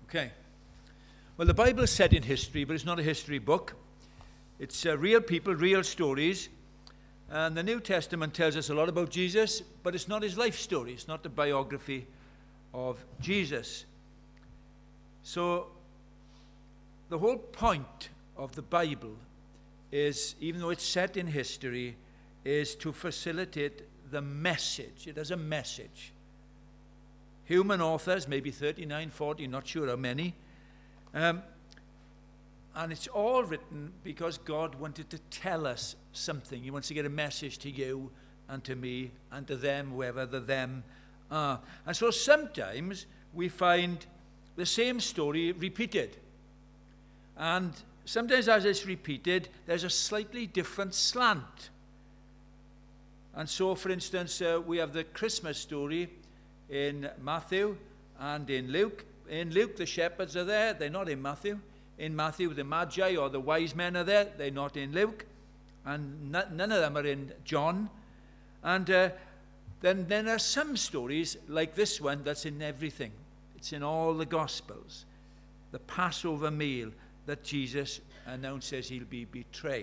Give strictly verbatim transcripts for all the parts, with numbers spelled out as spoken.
Okay. Well, the Bible is set in history, but it's not a history book. It's uh, real people, real stories. And the New Testament tells us a lot about Jesus, but it's not his life story. It's not the biography of Jesus. So the whole point of the Bible is, even though it's set in history, is to facilitate the message. It has a message. Human authors, maybe thirty-nine, forty, not sure how many. Um, and it's all written because God wanted to tell us something. He wants to get a message to you and to me and to them, whoever the them are. And so sometimes we find the same story repeated. And sometimes as it's repeated, there's a slightly different slant. And so, for instance, uh, we have the Christmas story in Matthew and in Luke. In Luke, the shepherds are there. They're not in Matthew. In Matthew, the Magi or the wise men are there. They're not in Luke. And n- none of them are in John. And uh, then, then there are some stories like this one that's in everything. It's in all the Gospels. The Passover meal that Jesus announces he'll be betrayed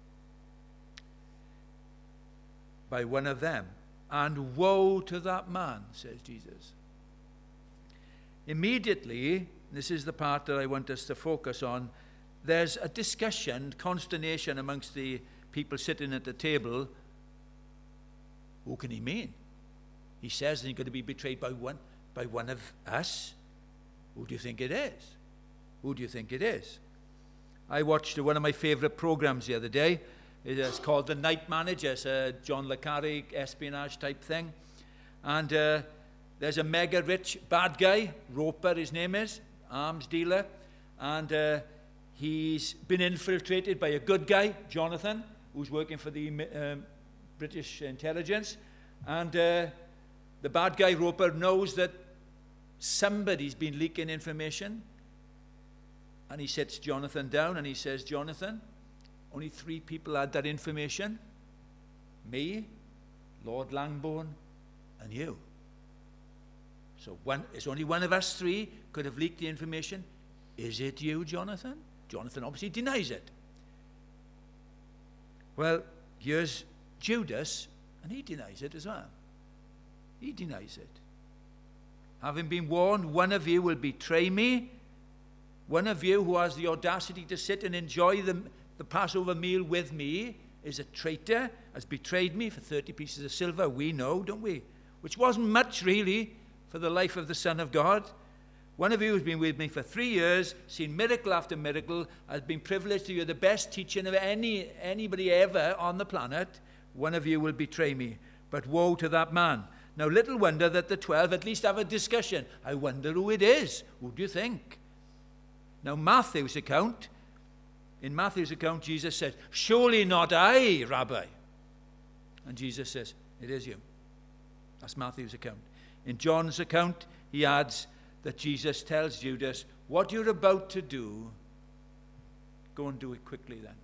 by one of them. And woe to that man, says Jesus. Immediately, this is the part that I want us to focus on, there's a discussion, consternation amongst the people sitting at the table. Who can he mean? He says he's going to be betrayed by one, by one of us. Who do you think it is? Who do you think it is? I watched one of my favorite programs the other day. It's called The Night Manager. It's a John le Carré espionage type thing. And uh, there's a mega rich bad guy, Roper his name is, arms dealer. And uh, he's been infiltrated by a good guy, Jonathan, who's working for the um, British intelligence. And uh, the bad guy, Roper, knows that somebody's been leaking information. And he sits Jonathan down and he says, Jonathan, only three people had that information. Me, Lord Langbourne, and you. So one, it's only one of us three could have leaked the information. Is it you, Jonathan? Jonathan obviously denies it. Well, here's Judas, and he denies it as well. He denies it. Having been warned, one of you will betray me. One of you who has the audacity to sit and enjoy the, the Passover meal with me is a traitor, has betrayed me for thirty pieces of silver. We know, don't we? Which wasn't much, really, for the life of the Son of God. One of you who's been with me for three years, seen miracle after miracle, has been privileged to hear the best teaching of any anybody ever on the planet. One of you will betray me. But woe to that man. Now, little wonder that the twelve at least have a discussion. I wonder who it is. Who do you think? Now, Matthew's account, in Matthew's account, Jesus says, surely not I, Rabbi. And Jesus says, it is you. That's Matthew's account. In John's account, he adds that Jesus tells Judas, what you're about to do, go and do it quickly then.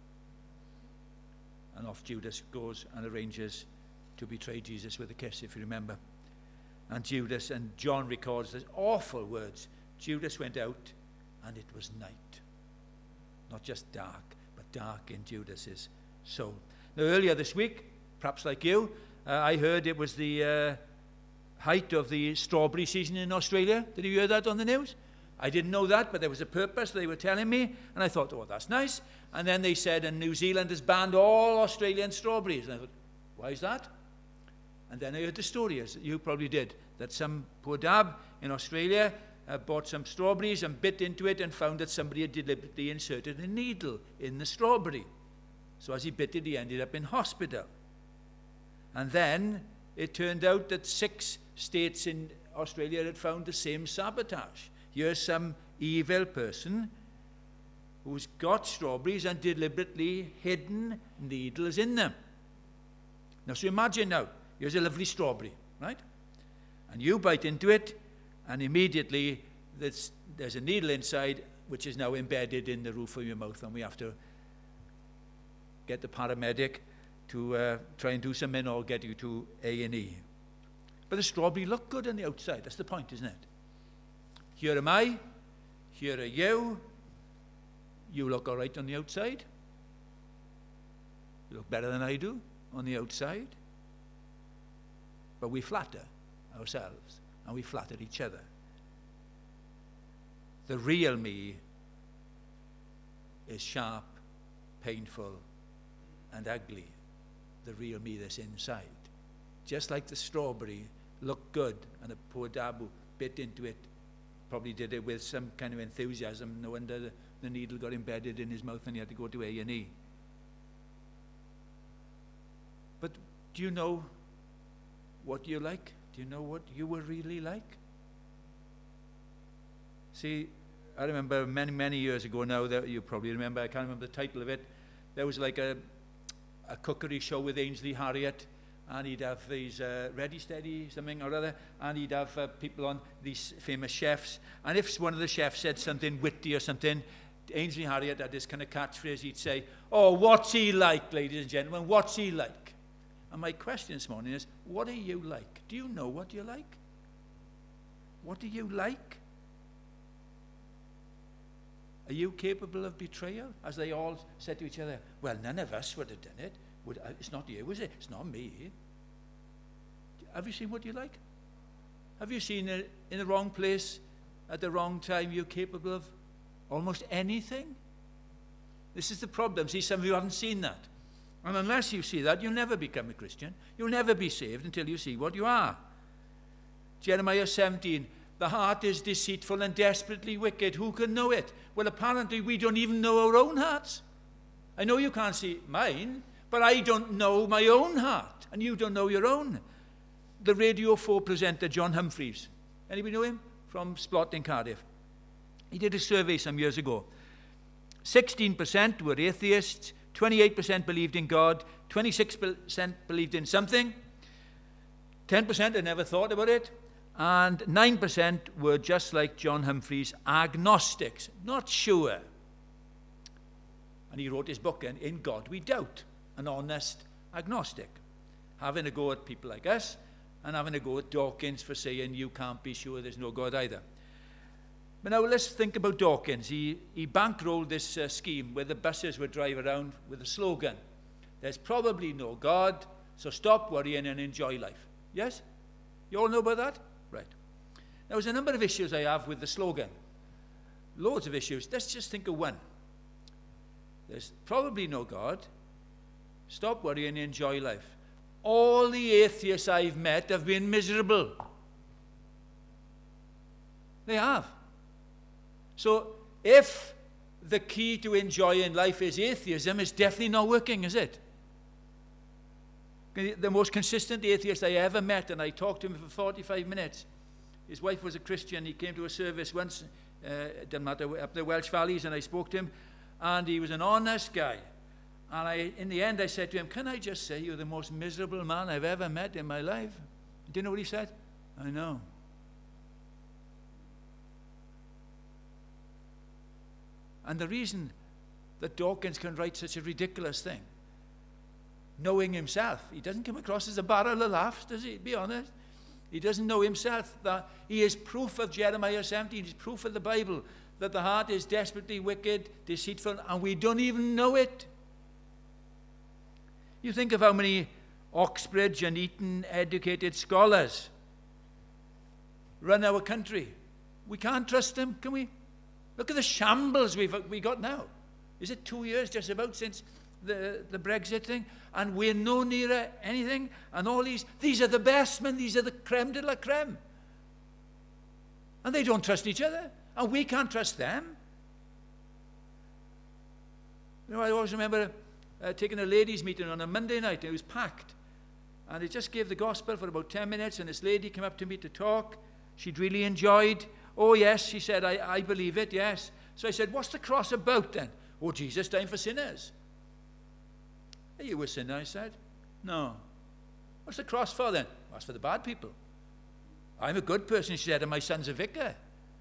And off Judas goes and arranges to betray Jesus with a kiss, if you remember. And Judas, and John records these awful words. Judas went out, and it was night. Not just dark, but dark in Judas's soul. Now, earlier this week, perhaps like you, uh, I heard it was the uh, height of the strawberry season in Australia. Did you hear that on the news? I didn't know that, but there was a purpose they were telling me, and I thought, oh, that's nice. And then they said, and New Zealand has banned all Australian strawberries. And I thought, why is that? And then I heard the story, as you probably did, that some poor dab in Australia uh, bought some strawberries and bit into it and found that somebody had deliberately inserted a needle in the strawberry. So as he bit it, he ended up in hospital. And then it turned out that six states in Australia had found the same sabotage. Here's some evil person who's got strawberries and deliberately hidden needles in them. Now, so imagine now, here's a lovely strawberry, right? And you bite into it, and immediately there's, there's a needle inside, which is now embedded in the roof of your mouth, and we have to get the paramedic to uh, try and do something or get you to A and E. But the strawberry looked good on the outside. That's the point, isn't it? Here am I. here are you. You look all right on the outside. You look better than I do on the outside. But we flatter ourselves and we flatter each other. The real me is sharp, painful, and ugly. The real me that's inside. Just like the strawberry looked good and a poor Dabu bit into it, probably did it with some kind of enthusiasm. No wonder the, the needle got embedded in his mouth and he had to go to A and E. But do you know what you like? Do you know what you were really like? See, I remember many, many years ago now, that you probably remember, I can't remember the title of it, there was like a, a cookery show with Ainsley Harriott, and he'd have these uh, Ready Steady something or other, and he'd have uh, people on, these famous chefs, and if one of the chefs said something witty or something, Ainsley Harriott had this kind of catchphrase. He'd say, "Oh, what's he like, ladies and gentlemen, what's he like?" And my question this morning is, what are you like? Do you know what you're like? What are you like? Are you capable of betrayal? As they all said to each other, well, none of us would have done it. Would, uh, it's not you, is it? It's not me. Have you seen what you like? Have you seen it in the wrong place at the wrong time? You're capable of almost anything? This is the problem. See, some of you haven't seen that. And unless you see that, you'll never become a Christian. You'll never be saved until you see what you are. Jeremiah seventeen, the heart is deceitful and desperately wicked. Who can know it? Well, apparently we don't even know our own hearts. I know you can't see mine, but I don't know my own heart, and you don't know your own. The Radio four presenter, John Humphreys, anybody know him? From Splot in Cardiff. He did a survey some years ago. sixteen percent were atheists, twenty-eight percent believed in God, twenty-six percent believed in something, ten percent had never thought about it, and nine percent were just like John Humphreys, agnostics, not sure. And he wrote his book, In God We Doubt, an honest agnostic, having a go at people like us and having a go at Dawkins for saying you can't be sure there's no God either. But now let's think about Dawkins. He, he bankrolled this uh, scheme where the buses would drive around with a slogan. There's probably no God, so stop worrying and enjoy life. Yes? You all know about that? Right. Now, there's a number of issues I have with the slogan. Loads of issues. Let's just think of one. There's probably no God. Stop worrying and enjoy life. All the atheists I've met have been miserable. They have. So if the key to enjoying life is atheism, it's definitely not working, is it? The most consistent atheist I ever met, and I talked to him for forty-five minutes. His wife was a Christian. He came to a service once, uh, it doesn't matter, up the Welsh Valleys, and I spoke to him, and he was an honest guy. And I, in the end, I said to him, can I just say you're the most miserable man I've ever met in my life? Do you know what he said? I know. And the reason that Dawkins can write such a ridiculous thing, knowing himself, he doesn't come across as a barrel of laughs, does he? Be honest. He doesn't know himself. That he is proof of Jeremiah seventeen, he's proof of the Bible, that the heart is desperately wicked, deceitful, and we don't even know it. You think of how many Oxbridge and Eton educated scholars run our country. We can't trust them, can we? Look at the shambles we've we got now. Is it two years just about since the, the Brexit thing? And we're no nearer anything. And all these, these are the best men. These are the creme de la creme. And they don't trust each other. And we can't trust them. You know, I always remember uh, taking a ladies' meeting on a Monday night. It was packed. And they just gave the gospel for about ten minutes. And this lady came up to me to talk. She'd really enjoyed. Oh, yes, she said, I, I believe it, yes. So I said, what's the cross about then? Oh, Jesus died for sinners. Are you a sinner? I said. No. What's the cross for then? Well, that's for the bad people. I'm a good person, she said, and my son's a vicar.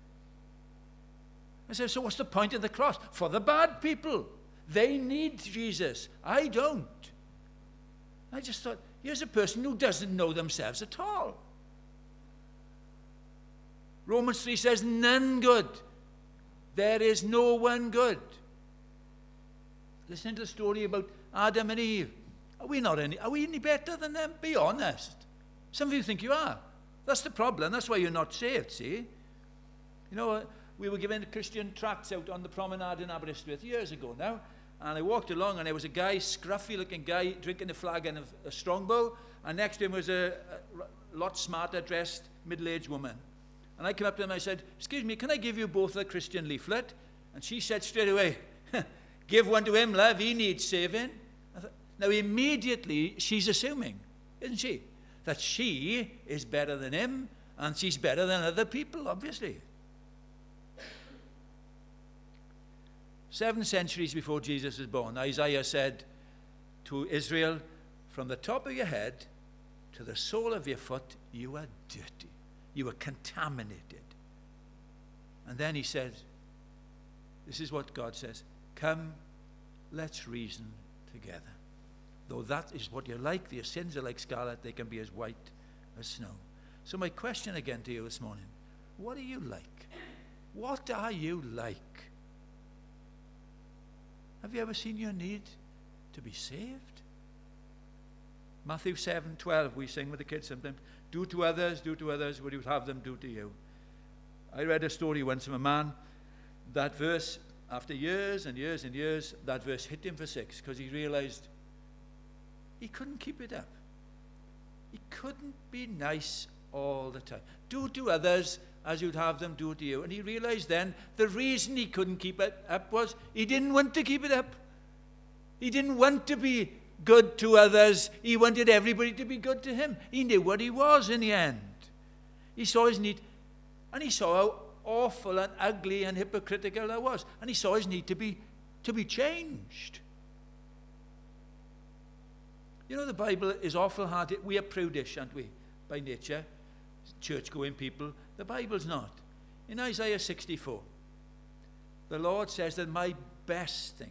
I said, so what's the point of the cross? For the bad people. They need Jesus. I don't. I just thought, here's a person who doesn't know themselves at all. Romans three says, none good. There is no one good. Listen to the story about Adam and Eve. Are we not any, are we any better than them? Be honest. Some of you think you are. That's the problem. That's why you're not saved, see? You know, we were given Christian tracts out on the promenade in Aberystwyth years ago now, and I walked along, and there was a guy, scruffy-looking guy, drinking a flagon of a Strongbow, and next to him was a, a lot smarter dressed middle-aged woman. And I came up to him and I said, excuse me, can I give you both a Christian leaflet? And she said straight away, give one to him, love, he needs saving. I thought, now immediately she's assuming, isn't she, that she is better than him, and she's better than other people, obviously. Seven centuries before Jesus was born, Isaiah said to Israel, from the top of your head to the sole of your foot, you are dirty. You are contaminated. And then he said, this is what God says, come, let's reason together. Though that is what you're like, your sins are like scarlet, they can be as white as snow. So my question again to you this morning, what are you like? What are you like? Have you ever seen your need to be saved? Matthew seven twelve, we sing with the kids sometimes. Do to others, do to others what you would have them do to you. I read a story once from a man. That verse, after years and years and years, that verse hit him for six because he realized he couldn't keep it up. He couldn't be nice all the time. Do to others as you'd have them do to you. And he realized then the reason he couldn't keep it up was he didn't want to keep it up. He didn't want to be good to others. He wanted everybody to be good to him. He knew what he was in the end. He saw his need, and he saw how awful and ugly and hypocritical that was. And he saw his need to be, to be changed. You know, the Bible is awful hard. We are prudish, aren't we, by nature, church-going people. The Bible's not. In Isaiah sixty-four, the Lord says that my best things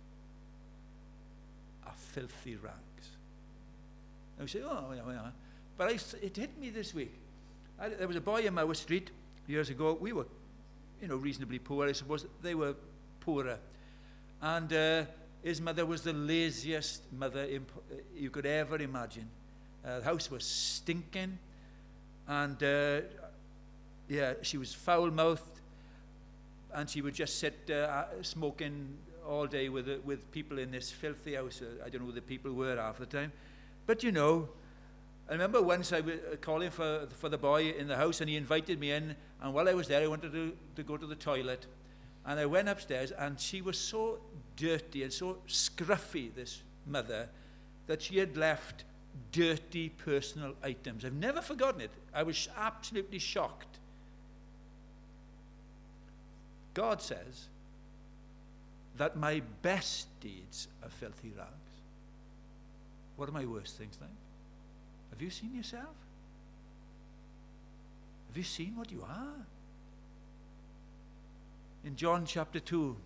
are filthy rags. And we say, oh, yeah, yeah. But I, it hit me this week. I, there was a boy in Mower Street years ago. We were, you know, reasonably poor. I suppose they were poorer. And uh, his mother was the laziest mother imp- you could ever imagine. Uh, the house was stinking. And, uh, yeah, she was foul-mouthed. And she would just sit uh, smoking all day with uh, with people in this filthy house. Uh, I don't know who the people were half the time. But, you know, I remember once I was calling for, for the boy in the house, and he invited me in. And while I was there, I wanted to, to go to the toilet. And I went upstairs, and she was so dirty and so scruffy, this mother, that she had left dirty personal items. I've never forgotten it. I was absolutely shocked. God says that my best deeds are filthy rags. What are my worst things like? Have you seen yourself? Have you seen what you are? In John chapter two,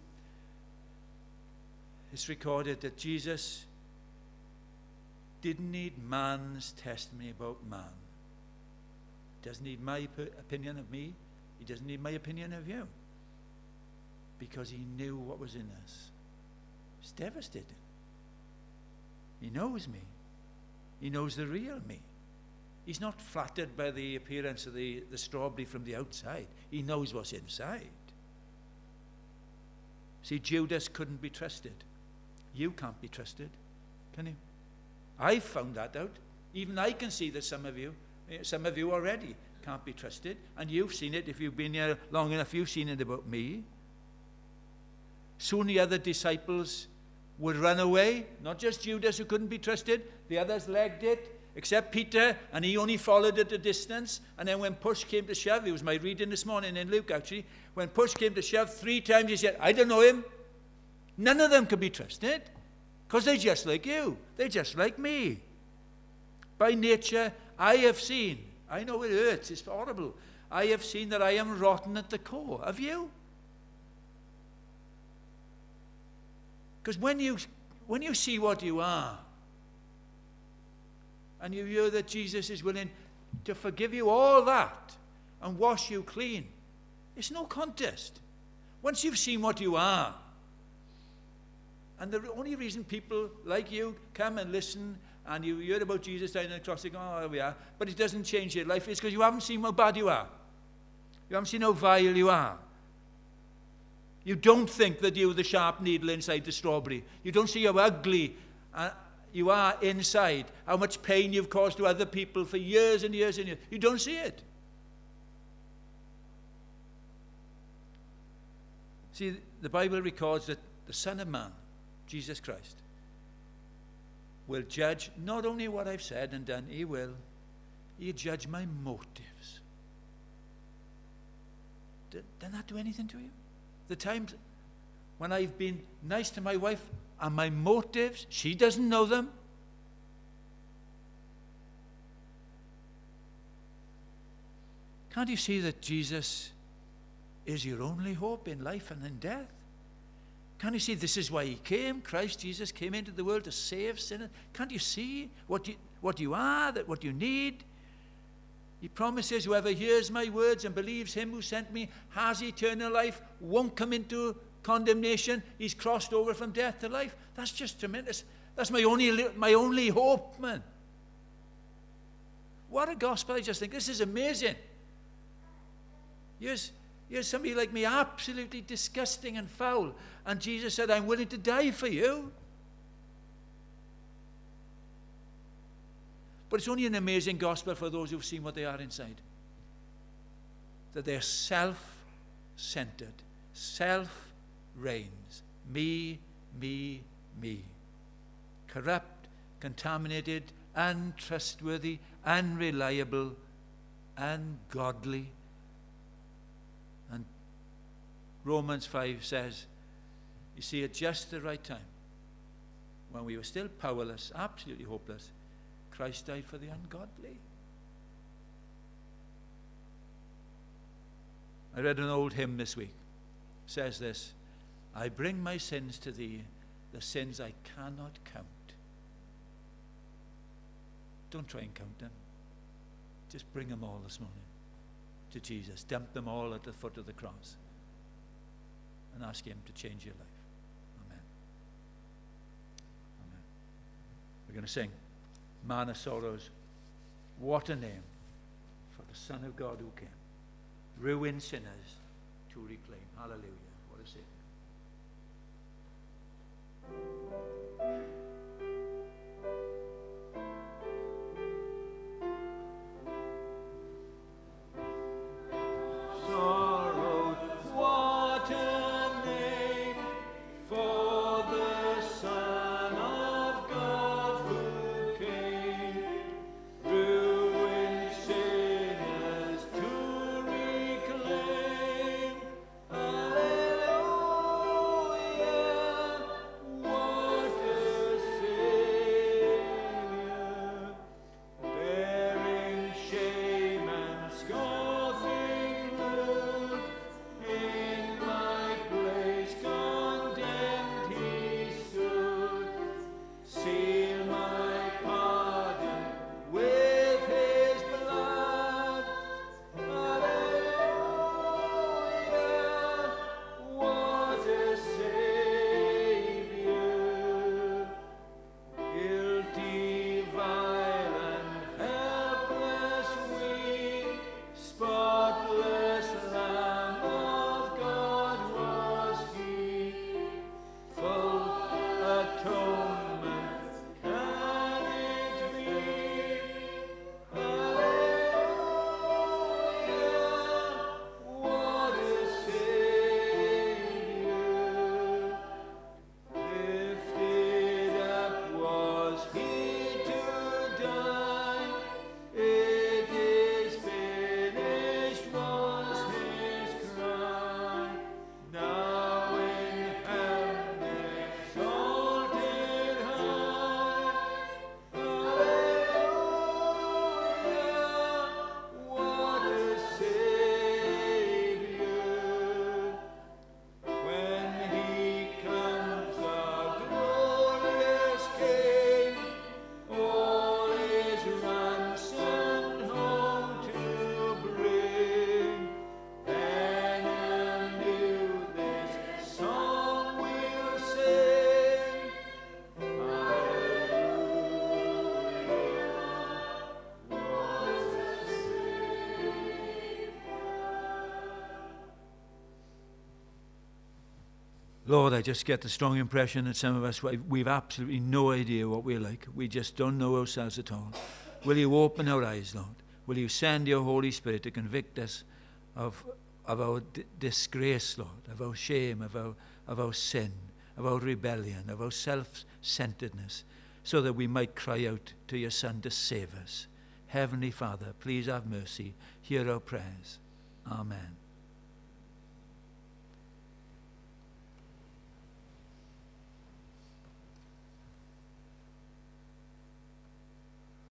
it's recorded that Jesus didn't need man's testimony about man. He doesn't need my opinion of me. He doesn't need my opinion of you. Because he knew what was in us. It's devastating. He knows me. He knows the real me. He's not flattered by the appearance of the, the strawberry from the outside. He knows what's inside. See, Judas couldn't be trusted. You can't be trusted, can you? I found that out. Even I can see that some of you, some of you already can't be trusted. And you've seen it. If you've been here long enough, you've seen it about me. Soon the other disciples would run away. Not just Judas, who couldn't be trusted. The others legged it, except Peter, and he only followed at a distance. And then when push came to shove, it was my reading this morning in Luke actually, when push came to shove, three times he said, I don't know him. None of them could be trusted, because they're just like you. They're just like me. By nature, I have seen, I know it hurts, it's horrible. I have seen that I am rotten at the core. Have you? Because when you, when you see what you are, and you hear that Jesus is willing to forgive you all that and wash you clean, it's no contest. Once you've seen what you are, and the only reason people like you come and listen and you hear about Jesus dying on the cross, they go, oh, there we are, but it doesn't change your life, is because you haven't seen how bad you are. You haven't seen how vile you are. You don't think that you're the sharp needle inside the strawberry. You don't see how ugly uh, you are inside, how much pain you've caused to other people for years and years and years. You don't see it. See, the Bible records that the Son of Man, Jesus Christ, will judge not only what I've said and done, he will, he'll judge my motives. Doesn't that do anything to you? The times when I've been nice to my wife and my motives, she doesn't know them. Can't you see that Jesus is your only hope in life and in death? Can't you see this is why he came? Christ Jesus came into the world to save sinners. Can't you see what you, what you are, that what you need? He promises whoever hears my words and believes him who sent me has eternal life, won't come into condemnation. He's crossed over from death to life. That's just tremendous. That's my only, my only hope, man. What a gospel. I just think this is amazing. Here's, here's somebody like me, absolutely disgusting and foul. And Jesus said, I'm willing to die for you. But it's only an amazing gospel for those who've seen what they are inside. That they're self-centered. Self reigns. Me, me, me. Corrupt, contaminated, untrustworthy, unreliable, ungodly. And Romans five says, you see, at just the right time, when we were still powerless, absolutely hopeless, Christ died for the ungodly. I read an old hymn this week. It says this, I bring my sins to thee, the sins I cannot count. Don't try and count them. Just bring them all this morning to Jesus. Dump them all at the foot of the cross and ask him to change your life. Amen. Amen. We're going to sing Man of Sorrows. What a name for the Son of God who came. Ruined sinners to reclaim. Hallelujah. What a Savior. Lord, I just get the strong impression that some of us, we've absolutely no idea what we're like. We just don't know ourselves at all. Will you open our eyes, Lord? Will you send your Holy Spirit to convict us of, of our d- disgrace, Lord, of our shame, of our, of our sin, of our rebellion, of our self-centeredness, so that we might cry out to your Son to save us. Heavenly Father, please have mercy. Hear our prayers. Amen.